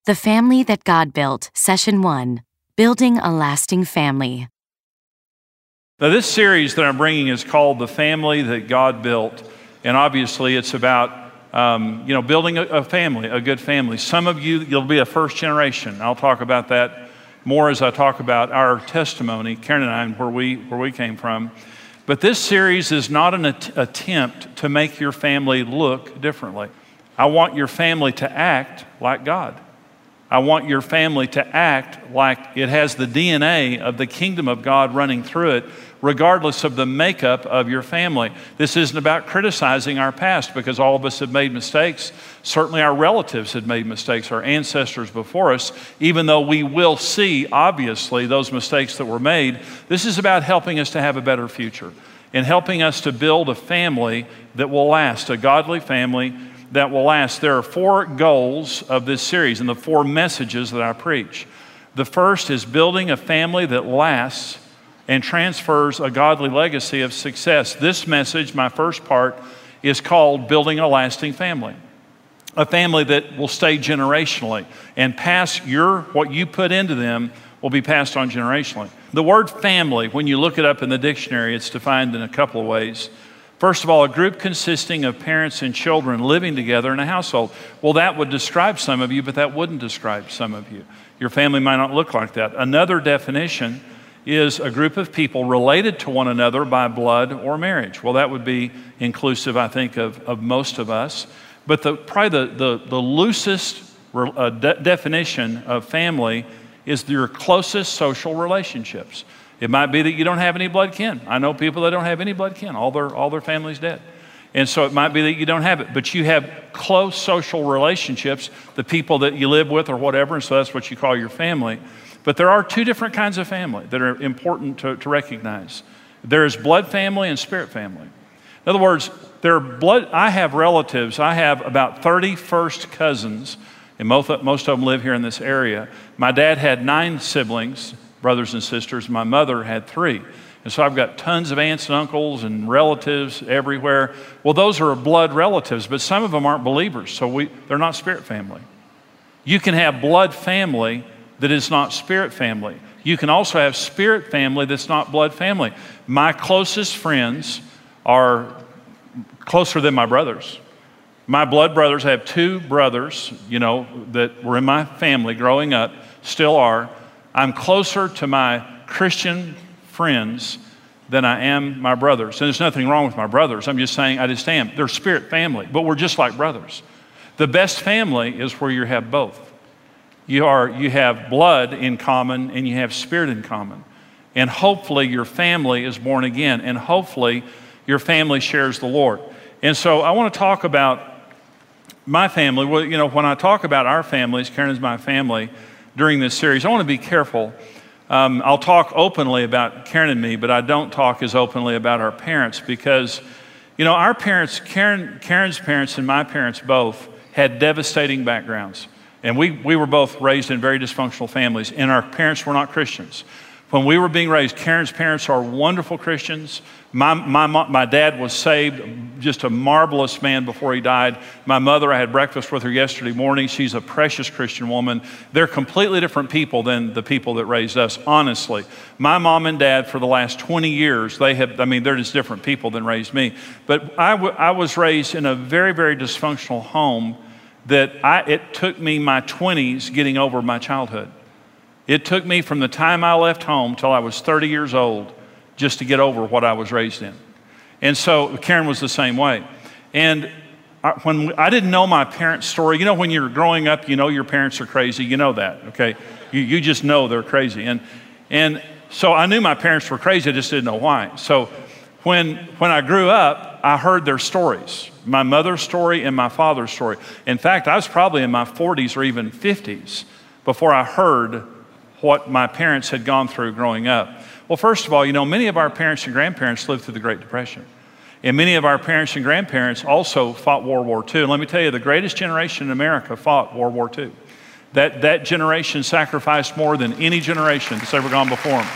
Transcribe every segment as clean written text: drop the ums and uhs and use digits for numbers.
The Family That God Built, Session 1, Building a Lasting Family. Now, this series that I'm bringing is called The Family That God Built, and obviously it's about building a family, a good family. Some of you'll be a first generation. I'll talk about that more as I talk about our testimony, Karen and I, and where we came from. But this series is not an attempt to make your family look differently. I want your family to act like God. I want your family to act like it has the DNA of the kingdom of God running through it, regardless of the makeup of your family. This isn't about criticizing our past, because all of us have made mistakes. Certainly our relatives had made mistakes, our ancestors before us, even though we will see, obviously, those mistakes that were made. This is about helping us to have a better future and helping us to build a family that will last, a godly family that will last. There are 4 goals of this series and the 4 messages that I preach. The first is building a family that lasts and transfers a godly legacy of success. This message, my first part, is called Building a Lasting Family. A family that will stay generationally and what you put into them will be passed on generationally. The word family, when you look it up in the dictionary, it's defined in a couple of ways. First of all, a group consisting of parents and children living together in a household. Well, that would describe some of you, but that wouldn't describe some of you. Your family might not look like that. Another definition is a group of people related to one another by blood or marriage. Well, that would be inclusive, I think, of most of us. But probably the loosest definition of family is your closest social relationships. It might be that you don't have any blood kin. I know people that don't have any blood kin. All their family's dead. And so it might be that you don't have it, but you have close social relationships, the people that you live with or whatever, and so that's what you call your family. But there are 2 different kinds of family that are important to recognize. There is blood family and spirit family. In other words, I have relatives. I have about 30 first cousins, and most of them live here in this area. My dad had 9 siblings, brothers and sisters. My mother had 3. And so I've got tons of aunts and uncles and relatives everywhere. Well, those are blood relatives, but some of them aren't believers, so they're not spirit family. You can have blood family that is not spirit family. You can also have spirit family that's not blood family. My closest friends are closer than my brothers. My blood brothers, I have 2 brothers, that were in my family growing up, still are. I'm closer to my Christian friends than I am my brothers. And there's nothing wrong with my brothers. I'm just saying I just am. They're spirit family, but we're just like brothers. The best family is where you have both. You have blood in common and you have spirit in common. And hopefully your family is born again, and hopefully your family shares the Lord. And so I want to talk about my family. Well, when I talk about our families, Karen is my family, during this series, I want to be careful. I'll talk openly about Karen and me, but I don't talk as openly about our parents because, our parents, Karen's parents and my parents both had devastating backgrounds. And we were both raised in very dysfunctional families, and our parents were not Christians. When we were being raised, Karen's parents are wonderful Christians. My dad was saved, just a marvelous man before he died. My mother, I had breakfast with her yesterday morning. She's a precious Christian woman. They're completely different people than the people that raised us, honestly. My mom and dad, for the last 20 years, they're just different people than raised me. But I was raised in a very, very dysfunctional home that it took me my 20s getting over my childhood. It took me from the time I left home till I was 30 years old just to get over what I was raised in. And so Karen was the same way. And when I didn't know my parents' story, when you're growing up, your parents are crazy. You know that, okay? You just know they're crazy. And so I knew my parents were crazy, I just didn't know why. So when I grew up, I heard their stories, my mother's story and my father's story. In fact, I was probably in my 40s or even 50s before I heard what my parents had gone through growing up. Well, first of all, many of our parents and grandparents lived through the Great Depression. And many of our parents and grandparents also fought World War II. And let me tell you, the greatest generation in America fought World War II. That generation sacrificed more than any generation that's ever gone before them.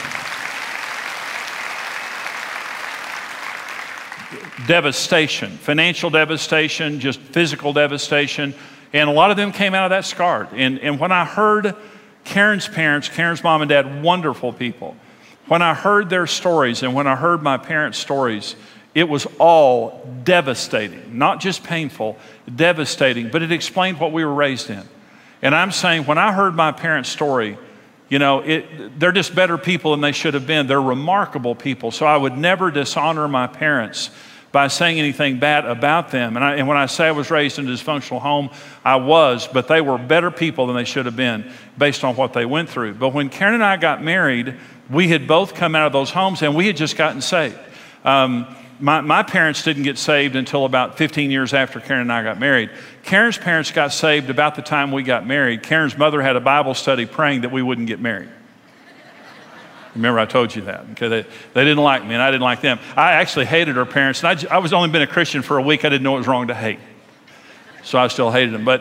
Devastation, financial devastation, just physical devastation. And a lot of them came out of that scarred. And when I heard Karen's parents, Karen's mom and dad, wonderful people, when I heard their stories and when I heard my parents' stories, it was all devastating, not just painful, devastating, but it explained what we were raised in. And I'm saying, when I heard my parents' story, you know, they're just better people than they should have been. They're remarkable people. So I would never dishonor my parents by saying anything bad about them. And when I say I was raised in a dysfunctional home, I was, but they were better people than they should have been based on what they went through. But when Karen and I got married, we had both come out of those homes and we had just gotten saved. My parents didn't get saved until about 15 years after Karen and I got married. Karen's parents got saved about the time we got married. Karen's mother had a Bible study praying that we wouldn't get married. Remember, I told you that. Okay, they didn't like me and I didn't like them. I actually hated her parents. And I was only been a Christian for a week. I didn't know it was wrong to hate. So I still hated them. But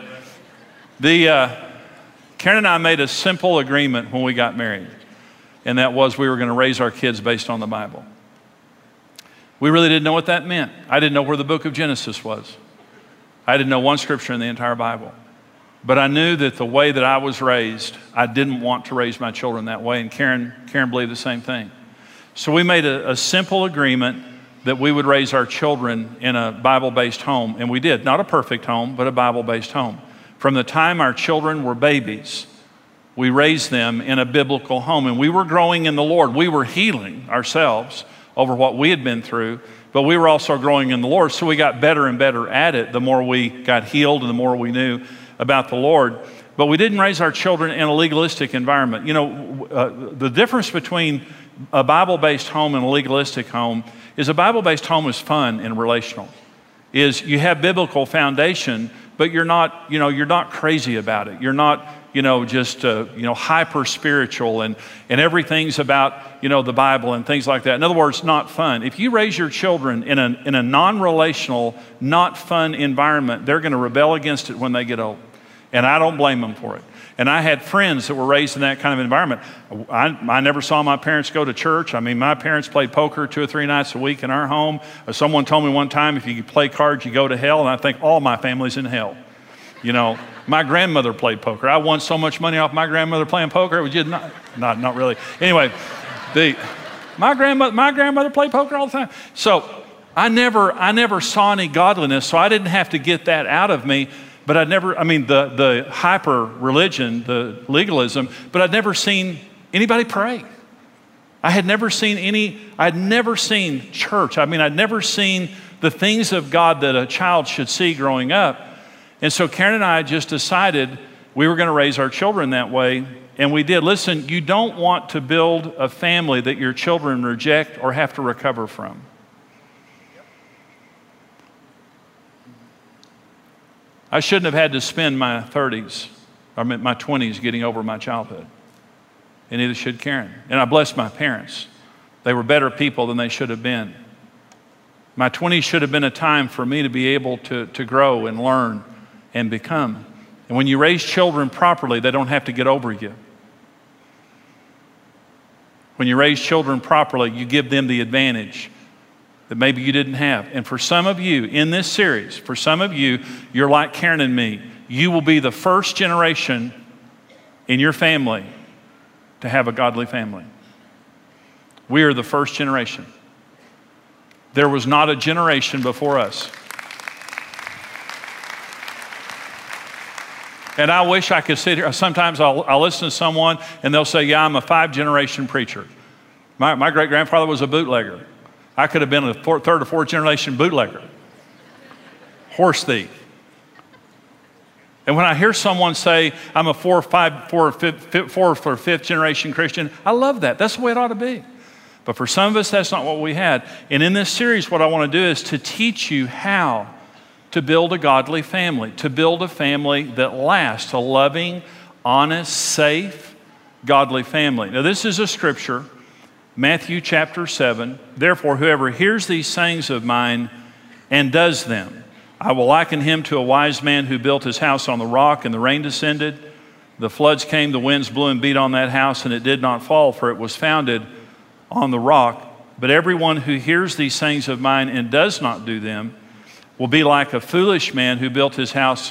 Karen and I made a simple agreement when we got married. And that was we were going to raise our kids based on the Bible. We really didn't know what that meant. I didn't know where the book of Genesis was. I didn't know one scripture in the entire Bible. But I knew that the way that I was raised, I didn't want to raise my children that way, and Karen believed the same thing. So we made a simple agreement that we would raise our children in a Bible-based home, and we did. Not a perfect home, but a Bible-based home. From the time our children were babies, we raised them in a biblical home, and we were growing in the Lord. We were healing ourselves over what we had been through, but we were also growing in the Lord, so we got better and better at it the more we got healed and the more we knew about the Lord. But we didn't raise our children in a legalistic environment. You know, the difference between a Bible-based home and a legalistic home is a Bible-based home is fun and relational. Is you have biblical foundation, but you're not crazy about it. You're not, just hyper spiritual and everything's about, the Bible and things like that. In other words, not fun. If you raise your children in a non-relational, not fun environment, they're going to rebel against it when they get old. And I don't blame them for it. And I had friends that were raised in that kind of environment. I never saw my parents go to church. I mean, my parents played poker 2 or 3 nights a week in our home. Someone told me one time, if you play cards, you go to hell. And I think all my family's in hell. My grandmother played poker. I won so much money off my grandmother playing poker. It was just not really. Anyway, my grandmother played poker all the time. So I never saw any godliness, so I didn't have to get that out of me. But the hyper religion, the legalism, but I'd never seen anybody pray. I'd never seen church. I'd never seen the things of God that a child should see growing up. And so Karen and I just decided we were going to raise our children that way, and we did. Listen, you don't want to build a family that your children reject or have to recover from. I shouldn't have had to spend my 20s getting over my childhood. And neither should Karen. And I bless my parents. They were better people than they should have been. My 20s should have been a time for me to be able to grow and learn and become. And when you raise children properly, they don't have to get over you. When you raise children properly, you give them the advantage that maybe you didn't have. And for some of you in this series, you're like Karen and me. You will be the first generation in your family to have a godly family. We are the first generation. There was not a generation before us. And I wish I could sit here. Sometimes I'll listen to someone and they'll say, yeah, I'm a 5th-generation preacher. My great-grandfather was a bootlegger. I could have been a 3rd or 4th generation bootlegger, horse thief. And when I hear someone say, I'm a 4th or 5th generation Christian, I love that. That's the way it ought to be. But for some of us, that's not what we had. And in this series, what I want to do is to teach you how to build a godly family, to build a family that lasts, a loving, honest, safe, godly family. Now, this is a scripture, Matthew chapter 7. Therefore, whoever hears these sayings of mine and does them, I will liken him to a wise man who built his house on the rock, and the rain descended. The floods came, the winds blew and beat on that house, and it did not fall, for it was founded on the rock. But everyone who hears these sayings of mine and does not do them will be like a foolish man who built his house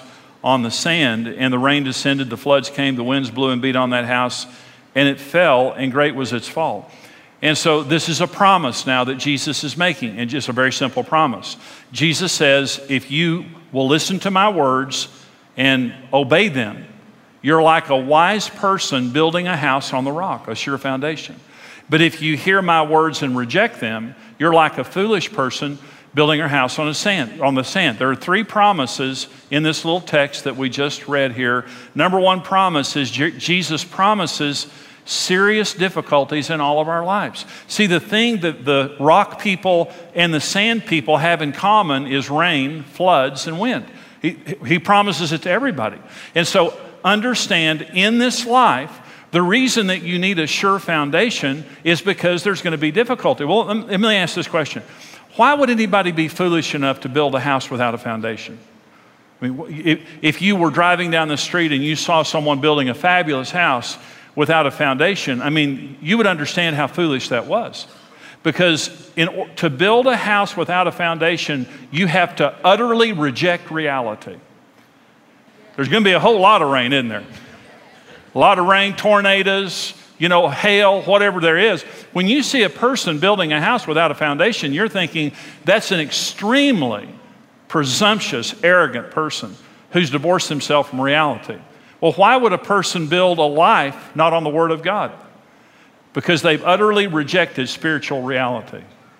on the sand, and the rain descended, the floods came, the winds blew and beat on that house, and it fell, and great was its fall. And so this is a promise now that Jesus is making, and just a very simple promise. Jesus says, if you will listen to my words and obey them, you're like a wise person building a house on the rock, a sure foundation. But if you hear my words and reject them, you're like a foolish person building her house on the sand. There are three promises in this little text that we just read here. Number one promise is Jesus promises serious difficulties in all of our lives. See, the thing that the rock people and the sand people have in common is rain, floods, and wind. He promises it to everybody. And so understand, in this life, the reason that you need a sure foundation is because there's going to be difficulty. Well, let me ask this question. Why would anybody be foolish enough to build a house without a foundation? I mean, if you were driving down the street and you saw someone building a fabulous house without a foundation, I mean, you would understand how foolish that was. Because to build a house without a foundation, you have to utterly reject reality. There's going to be a whole lot of rain, isn't there? A lot of rain, tornadoes, hail, whatever there is. When you see a person building a house without a foundation, you're thinking that's an extremely presumptuous, arrogant person who's divorced himself from reality. Well, why would a person build a life not on the Word of God? Because they've utterly rejected spiritual reality.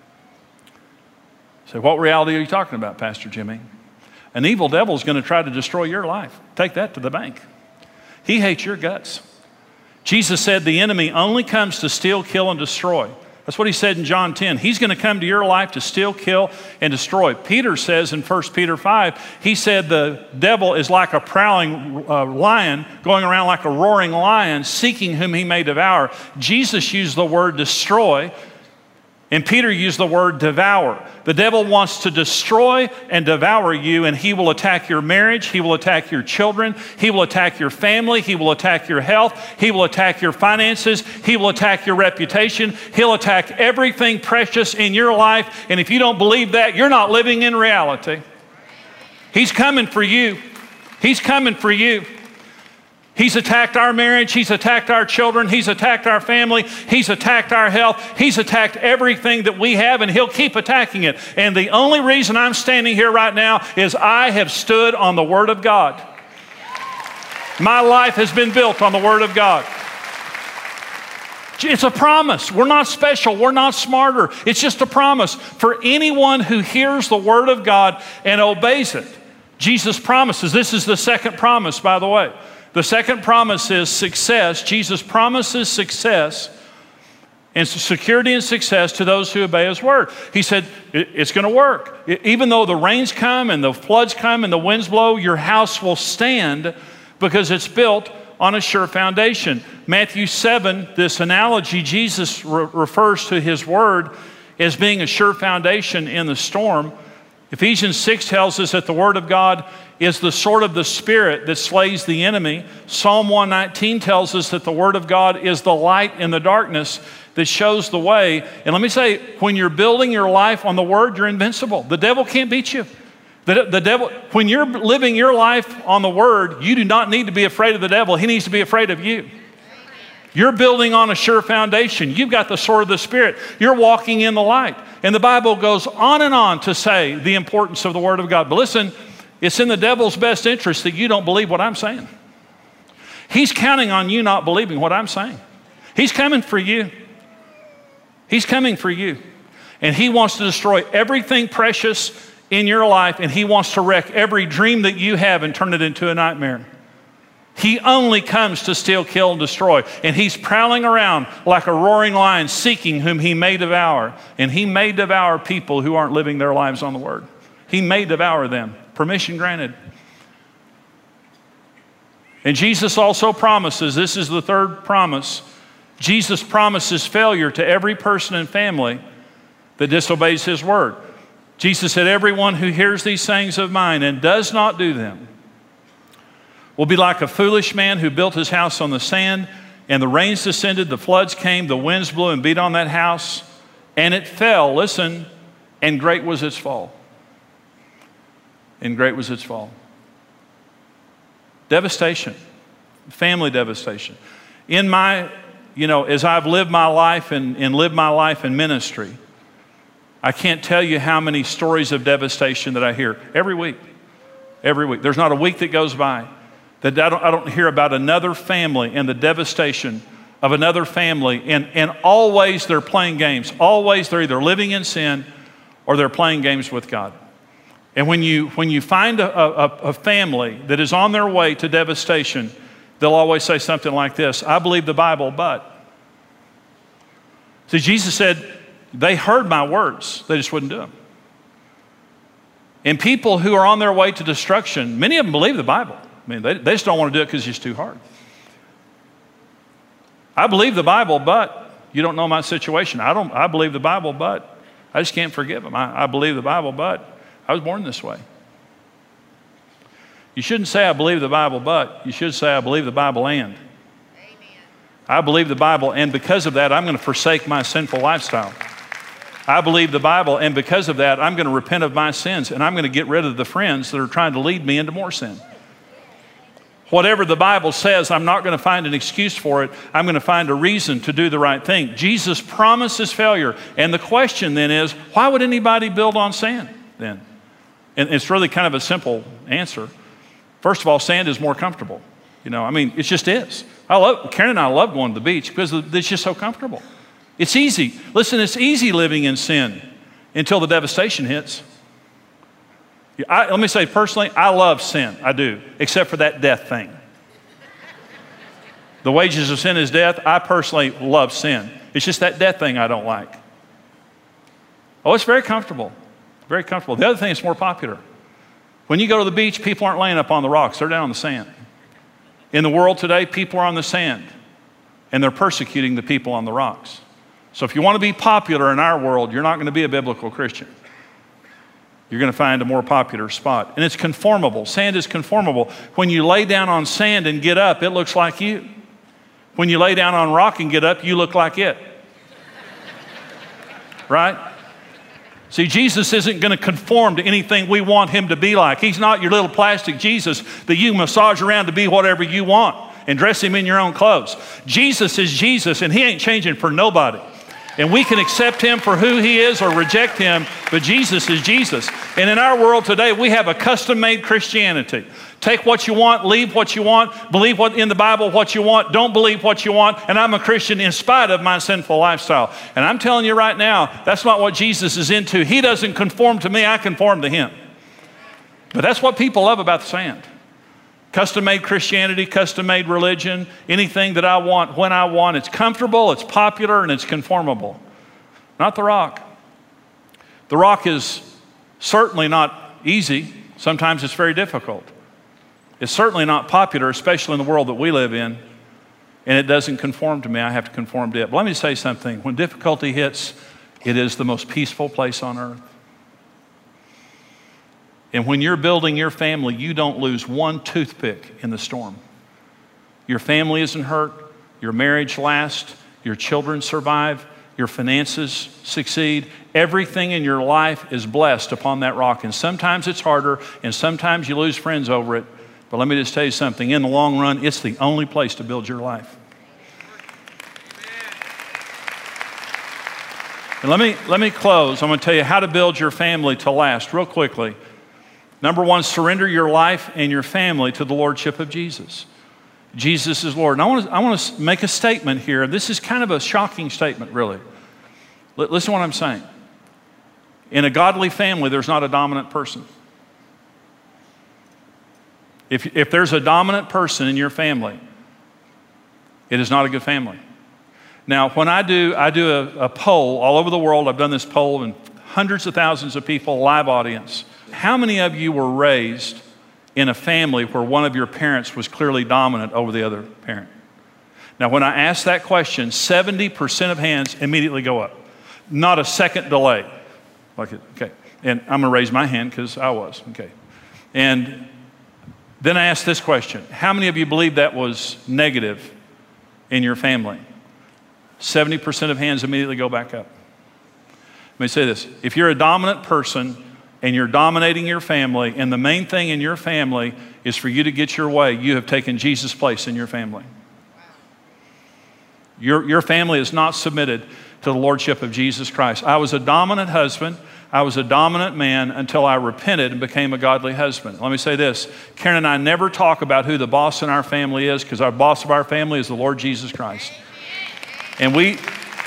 So what reality are you talking about, Pastor Jimmy? An evil devil is going to try to destroy your life. Take that to the bank. He hates your guts. Jesus said the enemy only comes to steal, kill, and destroy. That's what he said in John 10. He's going to come to your life to steal, kill, and destroy. Peter says in 1 Peter 5, he said the devil is like a prowling lion, going around like a roaring lion, seeking whom he may devour. Jesus used the word destroy, and Peter used the word devour. The devil wants to destroy and devour you, and he will attack your marriage. He will attack your children. He will attack your family. He will attack your health. He will attack your finances. He will attack your reputation. He'll attack everything precious in your life. And if you don't believe that, you're not living in reality. He's coming for you. He's coming for you. He's attacked our marriage. He's attacked our children. He's attacked our family. He's attacked our health. He's attacked everything that we have, and he'll keep attacking it. And the only reason I'm standing here right now is I have stood on the Word of God. My life has been built on the Word of God. It's a promise. We're not special. We're not smarter. It's just a promise for anyone who hears the Word of God and obeys it. Jesus promises. This is the second promise, by the way. The second promise is success. Jesus promises success and security and success to those who obey his word. He said, it's going to work. Even though the rains come and the floods come and the winds blow, your house will stand because it's built on a sure foundation. Matthew 7, this analogy, Jesus refers to his word as being a sure foundation in the storm. Ephesians 6 tells us that the word of God is the sword of the Spirit that slays the enemy. Psalm 119 tells us that the Word of God is the light in the darkness that shows the way. And let me say, when you're building your life on the Word, you're invincible. The devil can't beat you. The devil, when you're living your life on the Word, you do not need to be afraid of the devil. He needs to be afraid of you. You're building on a sure foundation. You've got the sword of the Spirit. You're walking in the light. And the Bible goes on and on to say the importance of the Word of God. But listen, it's in the devil's best interest that you don't believe what I'm saying. He's counting on you not believing what I'm saying. He's coming for you. He's coming for you. And he wants to destroy everything precious in your life, and he wants to wreck every dream that you have and turn it into a nightmare. He only comes to steal, kill, and destroy. And he's prowling around like a roaring lion, seeking whom he may devour. And he may devour people who aren't living their lives on the Word. He may devour them. Permission granted. And Jesus also promises, this is the third promise, Jesus promises failure to every person and family that disobeys his word. Jesus said, everyone who hears these sayings of mine and does not do them will be like a foolish man who built his house on the sand, and the rains descended, the floods came, the winds blew and beat on that house, and it fell, listen, and great was its fall. And great was its fall. Devastation, family devastation. In my, as I've lived my life and lived my life in ministry, I can't tell you how many stories of devastation that I hear every week. Every week. There's not a week that goes by that I don't hear about another family and the devastation of another family. And always they're playing games. Always they're either living in sin or they're playing games with God. And when you find a family that is on their way to devastation, they'll always say something like this: I believe the Bible, but. See, Jesus said, they heard my words, they just wouldn't do them. And people who are on their way to destruction, many of them believe the Bible. I mean, they just don't want to do it because it's just too hard. I believe the Bible, but you don't know my situation. I believe the Bible, but I just can't forgive them. I believe the Bible, but I was born this way. You shouldn't say I believe the Bible, but you should say I believe the Bible and. Amen. I believe the Bible, and because of that, I'm going to forsake my sinful lifestyle. I believe the Bible, and because of that, I'm going to repent of my sins, and I'm going to get rid of the friends that are trying to lead me into more sin. Whatever the Bible says, I'm not going to find an excuse for it. I'm going to find a reason to do the right thing. Jesus promises failure, and the question then is, why would anybody build on sand then? And it's really kind of a simple answer. First of all, sand is more comfortable. It just is. Karen and I love going to the beach because it's just so comfortable. It's easy. Listen, it's easy living in sin until the devastation hits. Let me say personally, I love sin. I do, except for that death thing. The wages of sin is death. I personally love sin. It's just that death thing I don't like. Oh, it's very comfortable. Very comfortable. The other thing is more popular. When you go to the beach, people aren't laying up on the rocks. They're down on the sand. In the world today, people are on the sand, and they're persecuting the people on the rocks. So if you want to be popular in our world, you're not going to be a biblical Christian. You're going to find a more popular spot. And it's conformable. Sand is conformable. When you lay down on sand and get up, it looks like you. When you lay down on rock and get up, you look like it. Right? See, Jesus isn't going to conform to anything we want him to be like. He's not your little plastic Jesus that you massage around to be whatever you want and dress him in your own clothes. Jesus is Jesus, and he ain't changing for nobody. And we can accept him for who he is or reject him, but Jesus is Jesus. And in our world today, we have a custom-made Christianity. Take what you want, leave what you want, believe what in the Bible what you want, don't believe what you want, and I'm a Christian in spite of my sinful lifestyle. And I'm telling you right now, that's not what Jesus is into. He doesn't conform to me, I conform to him. But that's what people love about the sand. Custom-made Christianity, custom-made religion, anything that I want, when I want. It's comfortable, it's popular, and it's conformable. Not the rock. The rock is certainly not easy. Sometimes it's very difficult. It's certainly not popular, especially in the world that we live in, and it doesn't conform to me. I have to conform to it. But let me say something. When difficulty hits, it is the most peaceful place on earth. And when you're building your family, you don't lose one toothpick in the storm. Your family isn't hurt, your marriage lasts, your children survive, your finances succeed. Everything in your life is blessed upon that rock. And sometimes it's harder, and sometimes you lose friends over it. But let me just tell you something. In the long run, it's the only place to build your life. And let me close. I'm going to tell you how to build your family to last real quickly. Number one, surrender your life and your family to the lordship of Jesus. Jesus is Lord. And I want to make a statement here. This is kind of a shocking statement, really. Listen to what I'm saying. In a godly family, there's not a dominant person. If there's a dominant person in your family, it is not a good family. Now, when I do a poll all over the world. I've done this poll in hundreds of thousands of people, live audience. How many of you were raised in a family where one of your parents was clearly dominant over the other parent? Now, when I ask that question, 70% of hands immediately go up. Not a second delay. Okay. And I'm going to raise my hand because I was. Okay. And then I ask this question. How many of you believe that was negative in your family? 70% of hands immediately go back up. Let me say this. If you're a dominant person and you're dominating your family, and the main thing in your family is for you to get your way, you have taken Jesus' place in your family. Your family is not submitted to the lordship of Jesus Christ. I was a dominant husband. I was a dominant man until I repented and became a godly husband. Let me say this. Karen and I never talk about who the boss in our family is, because our boss of our family is the Lord Jesus Christ. And we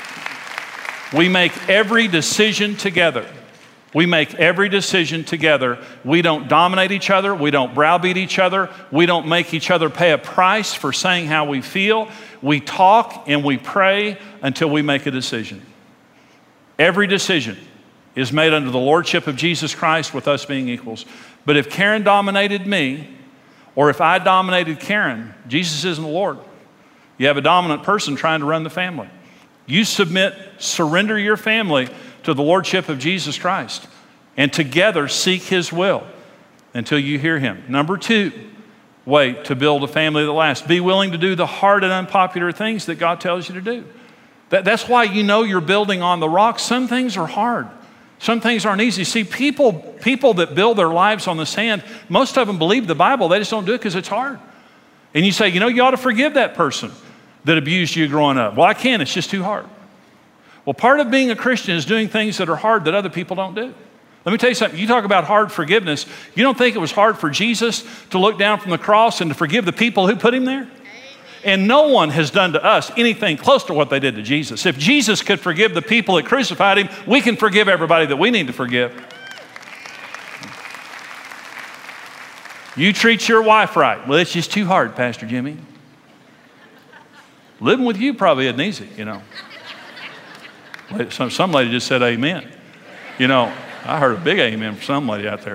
make every decision together. We make every decision together. We don't dominate each other. We don't browbeat each other. We don't make each other pay a price for saying how we feel. We talk and we pray until we make a decision. Every decision is made under the lordship of Jesus Christ, with us being equals. But if Karen dominated me, or if I dominated Karen, Jesus isn't the Lord. You have a dominant person trying to run the family. You surrender your family to the lordship of Jesus Christ, and together seek his will until you hear him. Number 2, way to build a family that lasts. Be willing to do the hard and unpopular things that God tells you to do. That's why you know you're building on the rock. Some things are hard. Some things aren't easy. See, people that build their lives on the sand, most of them believe the Bible. They just don't do it because it's hard. And you say, you ought to forgive that person that abused you growing up. Well, I can't. It's just too hard. Well, part of being a Christian is doing things that are hard that other people don't do. Let me tell you something. You talk about hard forgiveness. You don't think it was hard for Jesus to look down from the cross and to forgive the people who put him there? And no one has done to us anything close to what they did to Jesus. If Jesus could forgive the people that crucified him, we can forgive everybody that we need to forgive. You treat your wife right. Well, it's just too hard, Pastor Jimmy. Living with you probably isn't easy, Some lady just said amen. I heard a big amen from some lady out there.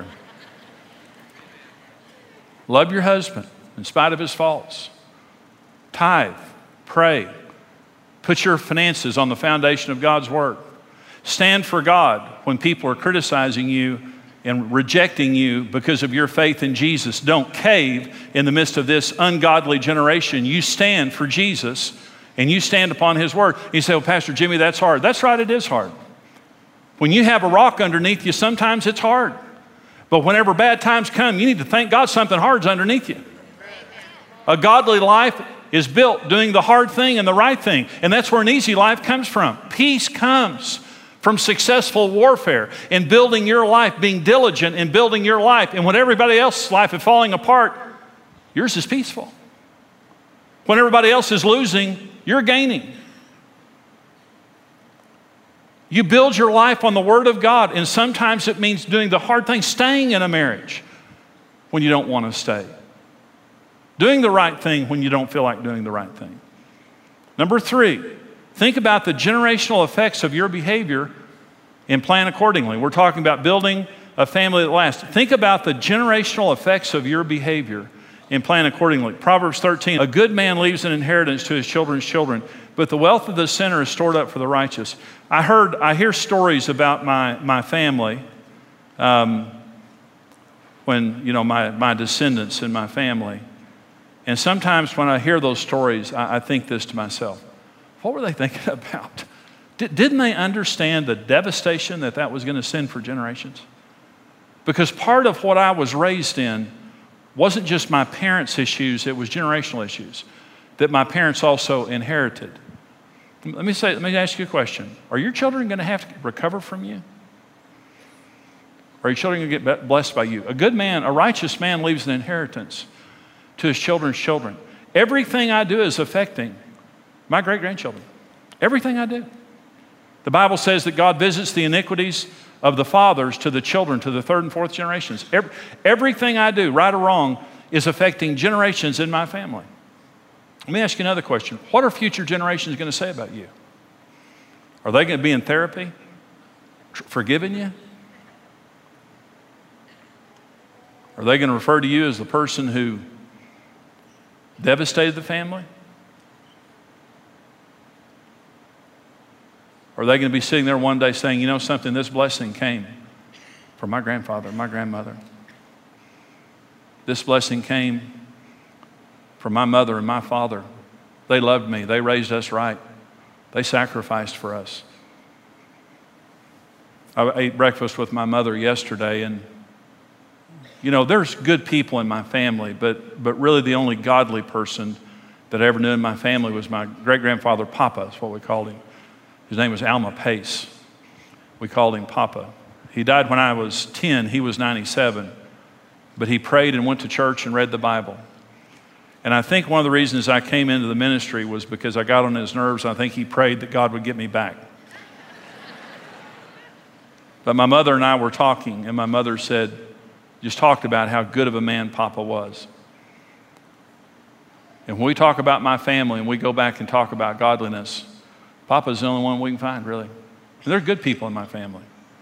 Love your husband in spite of his faults. Tithe, pray, put your finances on the foundation of God's word. Stand for God when people are criticizing you and rejecting you because of your faith in Jesus. Don't cave in the midst of this ungodly generation. You stand for Jesus and you stand upon his word. You say, well, Pastor Jimmy, that's hard. That's right, it is hard. When you have a rock underneath you, sometimes it's hard. But whenever bad times come, you need to thank God something hard's underneath you. A godly life is built doing the hard thing and the right thing. And that's where an easy life comes from. Peace comes from successful warfare and building your life, being diligent in building your life. And when everybody else's life is falling apart, yours is peaceful. When everybody else is losing, you're gaining. You build your life on the Word of God, and sometimes it means doing the hard thing, staying in a marriage when you don't want to stay. Doing the right thing when you don't feel like doing the right thing. Number 3, think about the generational effects of your behavior and plan accordingly. We're talking about building a family that lasts. Think about the generational effects of your behavior and plan accordingly. Proverbs 13, a good man leaves an inheritance to his children's children, but the wealth of the sinner is stored up for the righteous. I hear stories about my family, when, my descendants in my family. And sometimes when I hear those stories, I think this to myself. What were they thinking about? Didn't they understand the devastation that was going to send for generations? Because part of what I was raised in wasn't just my parents' issues, it was generational issues that my parents also inherited. Let me ask you a question. Are your children going to have to recover from you? Are your children going to get blessed by you? A good man, a righteous man leaves an inheritance to his children's children. Everything I do is affecting my great-grandchildren. Everything I do. The Bible says that God visits the iniquities of the fathers to the children, to the 3rd and 4th generations. Everything I do, right or wrong, is affecting generations in my family. Let me ask you another question. What are future generations going to say about you? Are they going to be in therapy? Forgiving you? Are they going to refer to you as the person who devastated the family? Or are they going to be sitting there one day saying, you know something, this blessing came from my grandfather, my grandmother. This blessing came from my mother and my father. They loved me. They raised us right. They sacrificed for us. I ate breakfast with my mother yesterday, and you know, there's good people in my family, but really the only godly person that I ever knew in my family was my great-grandfather, Papa, is what we called him. His name was Alma Pace. We called him Papa. He died when I was 10. He was 97. But he prayed and went to church and read the Bible. And I think one of the reasons I came into the ministry was because I got on his nerves, and I think he prayed that God would get me back. But my mother and I were talking, and my mother just talked about how good of a man Papa was. And when we talk about my family and we go back and talk about godliness, Papa's the only one we can find, really. And there are good people in my family.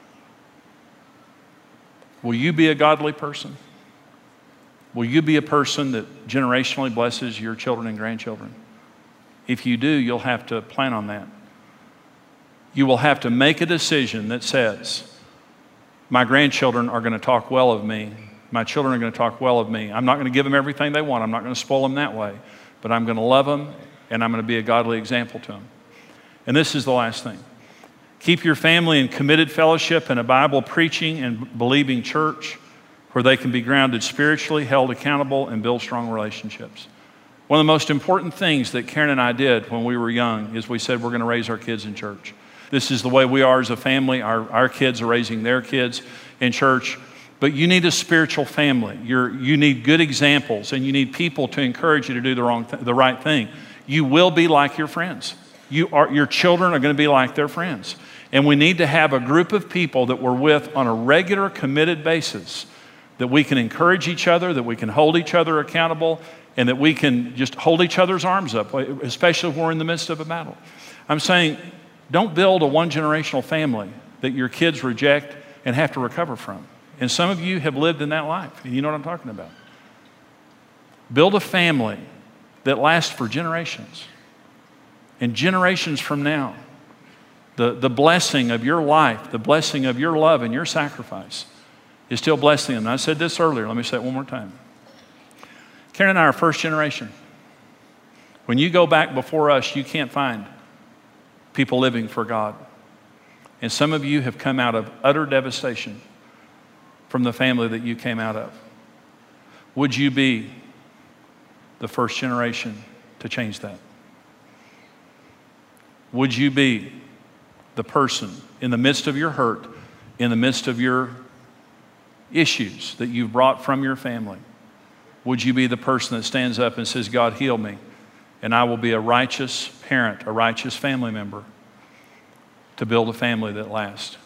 Will you be a godly person? Will you be a person that generationally blesses your children and grandchildren? If you do, you'll have to plan on that. You will have to make a decision that says, my grandchildren are going to talk well of me. My children are going to talk well of me. I'm not going to give them everything they want. I'm not going to spoil them that way. But I'm going to love them, and I'm going to be a godly example to them. And this is the last thing. Keep your family in committed fellowship in a Bible preaching and believing church where they can be grounded spiritually, held accountable, and build strong relationships. One of the most important things that Karen and I did when we were young is we said we're going to raise our kids in church. This is the way we are as a family. Our kids are raising their kids in church. But you need a spiritual family. You need good examples, and you need people to encourage you to do the right thing. You will be like your friends. Your children are going to be like their friends. And we need to have a group of people that we're with on a regular, committed basis, that we can encourage each other, that we can hold each other accountable, and that we can just hold each other's arms up, especially if we're in the midst of a battle. I'm saying, don't build a one-generational family that your kids reject and have to recover from. And some of you have lived in that life, and you know what I'm talking about. Build a family that lasts for generations. And generations from now, the blessing of your life, the blessing of your love and your sacrifice is still blessing them. And I said this earlier. Let me say it one more time. Karen and I are first generation. When you go back before us, you can't find people living for God. And some of you have come out of utter devastation from the family that you came out of. Would you be the first generation to change that? Would you be the person in the midst of your hurt, in the midst of your issues that you've brought from your family? Would you be the person that stands up and says, God, heal me, and I will be a righteous parent, a righteous family member to build a family that lasts?